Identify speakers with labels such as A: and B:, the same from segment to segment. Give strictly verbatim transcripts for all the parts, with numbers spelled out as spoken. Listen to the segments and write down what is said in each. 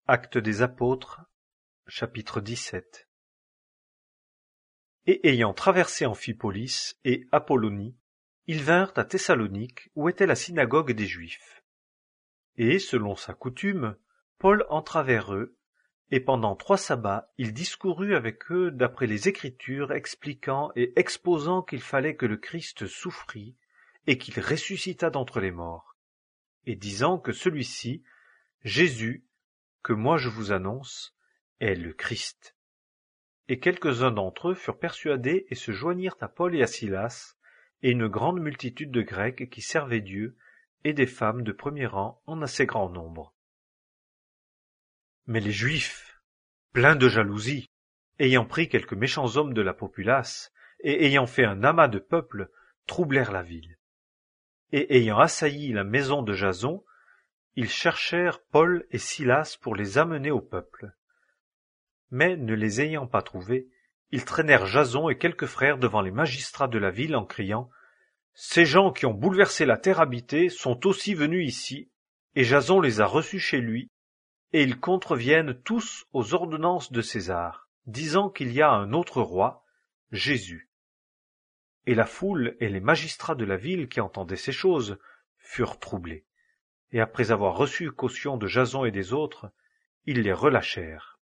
A: Actes des apôtres, chapitre dix-sept. Et ayant traversé Amphipolis et Apollonie, ils vinrent à Thessalonique, où était la synagogue des Juifs. Et, selon sa coutume, Paul entra vers eux, et pendant trois sabbats, il discourut avec eux d'après les Écritures, expliquant et exposant qu'il fallait que le Christ souffrit, et qu'il ressuscitât d'entre les morts, et disant que celui-ci, Jésus, que moi je vous annonce, est le Christ. Et quelques-uns d'entre eux furent persuadés et se joignirent à Paul et à Silas, et une grande multitude de Grecs qui servaient Dieu, et des femmes de premier rang en assez grand nombre. Mais les Juifs, pleins de jalousie, ayant pris quelques méchants hommes de la populace, et ayant fait un amas de peuple, troublèrent la ville. Et ayant assailli la maison de Jason, ils cherchèrent Paul et Silas pour les amener au peuple. Mais, ne les ayant pas trouvés, ils traînèrent Jason et quelques frères devant les magistrats de la ville en criant « Ces gens qui ont bouleversé la terre habitée sont aussi venus ici, et Jason les a reçus chez lui, et ils contreviennent tous aux ordonnances de César, disant qu'il y a un autre roi, Jésus. » Et la foule et les magistrats de la ville qui entendaient ces choses furent troublés. Et après avoir reçu caution de Jason et des autres, ils les relâchèrent.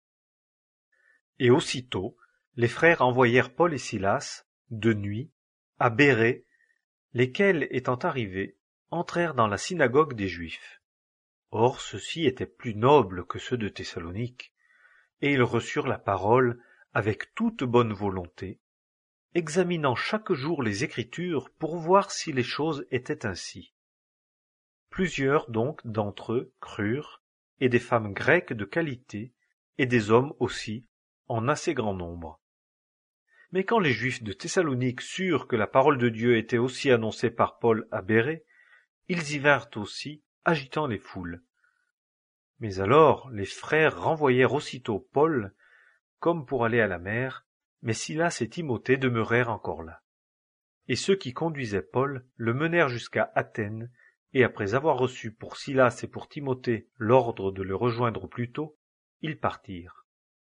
A: Et aussitôt, les frères envoyèrent Paul et Silas, de nuit, à Bérée, lesquels, étant arrivés, entrèrent dans la synagogue des Juifs. Or ceux-ci étaient plus nobles que ceux de Thessalonique, et ils reçurent la parole avec toute bonne volonté, examinant chaque jour les Écritures pour voir si les choses étaient ainsi. Plusieurs donc d'entre eux crurent, et des femmes grecques de qualité, et des hommes aussi, en assez grand nombre. Mais quand les Juifs de Thessalonique surent que la parole de Dieu était aussi annoncée par Paul à Bérée, ils y vinrent aussi, agitant les foules. Mais alors les frères renvoyèrent aussitôt Paul, comme pour aller à la mer, mais Silas et Timothée demeurèrent encore là. Et ceux qui conduisaient Paul le menèrent jusqu'à Athènes, et après avoir reçu pour Silas et pour Timothée l'ordre de le rejoindre plus tôt, ils partirent.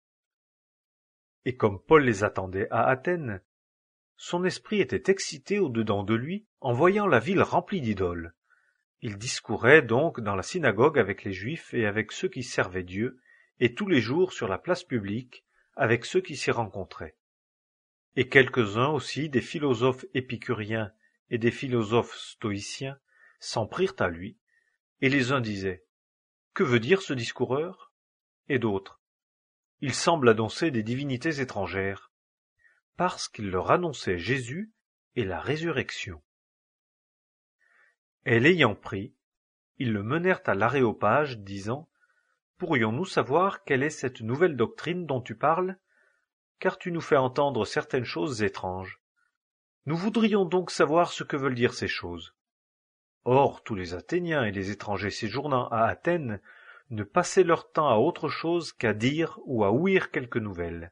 A: Et comme Paul les attendait à Athènes, son esprit était excité au-dedans de lui en voyant la ville remplie d'idoles. Il discourait donc dans la synagogue avec les Juifs et avec ceux qui servaient Dieu, et tous les jours sur la place publique avec ceux qui s'y rencontraient. Et quelques-uns aussi des philosophes épicuriens et des philosophes stoïciens s'en prirent à lui, et les uns disaient « Que veut dire ce discoureur ?» et d'autres « Il semble annoncer des divinités étrangères, parce qu'il leur annonçait Jésus et la résurrection. » Et l'ayant pris, ils le menèrent à l'Aréopage, disant « Pourrions-nous savoir quelle est cette nouvelle doctrine dont tu parles ? Car tu nous fais entendre certaines choses étranges. Nous voudrions donc savoir ce que veulent dire ces choses. » Or, tous les Athéniens et les étrangers séjournant à Athènes ne passaient leur temps à autre chose qu'à dire ou à ouïr quelques nouvelles.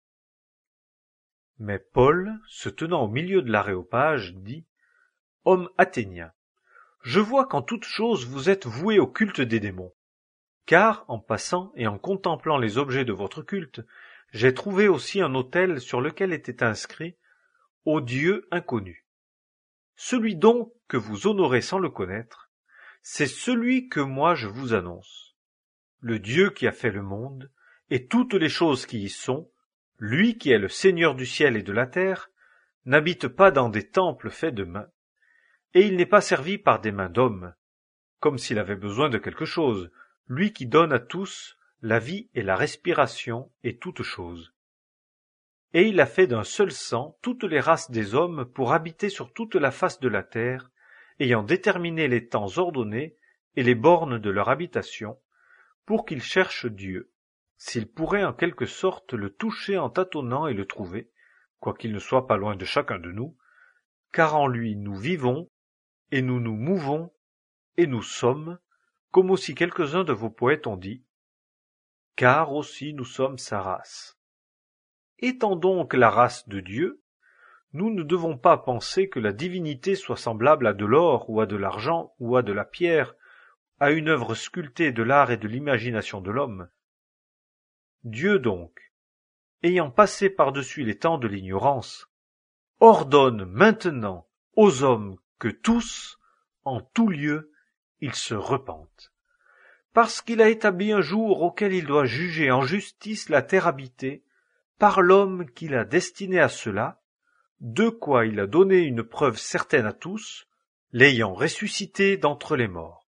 A: Mais Paul, se tenant au milieu de l'Aréopage, dit « Hommes athéniens, je vois qu'en toute chose vous êtes voués au culte des démons. Car, en passant et en contemplant les objets de votre culte, j'ai trouvé aussi un autel sur lequel était inscrit « Au Dieu inconnu ». Celui donc que vous honorez sans le connaître, c'est celui que moi je vous annonce. Le Dieu qui a fait le monde, et toutes les choses qui y sont, lui qui est le Seigneur du ciel et de la terre, n'habite pas dans des temples faits de mains, et il n'est pas servi par des mains d'hommes, comme s'il avait besoin de quelque chose, lui qui donne à tous la vie et la respiration et toutes choses. Et il a fait d'un seul sang toutes les races des hommes pour habiter sur toute la face de la terre, ayant déterminé les temps ordonnés et les bornes de leur habitation, pour qu'ils cherchent Dieu, s'ils pourraient en quelque sorte le toucher en tâtonnant et le trouver, quoiqu'il ne soit pas loin de chacun de nous, car en lui nous vivons, et nous nous mouvons, et nous sommes, comme aussi quelques-uns de vos poètes ont dit, car aussi nous sommes sa race. Étant donc la race de Dieu, nous ne devons pas penser que la divinité soit semblable à de l'or ou à de l'argent ou à de la pierre à une œuvre sculptée de l'art et de l'imagination de l'homme. Dieu donc, ayant passé par-dessus les temps de l'ignorance, ordonne maintenant aux hommes que tous, en tout lieu, ils se repentent. Parce qu'il a établi un jour auquel il doit juger en justice la terre habitée, par l'homme qu'il a destiné à cela, de quoi il a donné une preuve certaine à tous, l'ayant ressuscité d'entre les morts.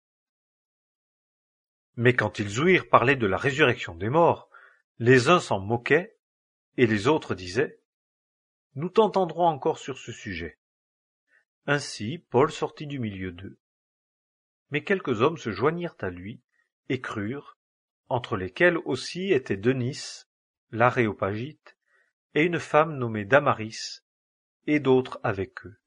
A: Mais quand ils ouïrent parler de la résurrection des morts, les uns s'en moquaient, et les autres disaient « Nous t'entendrons encore sur ce sujet. » Ainsi Paul sortit du milieu d'eux. Mais quelques hommes se joignirent à lui, et crurent, entre lesquels aussi étaient Denis, l'Aréopagite, et une femme nommée Damaris, et d'autres avec eux.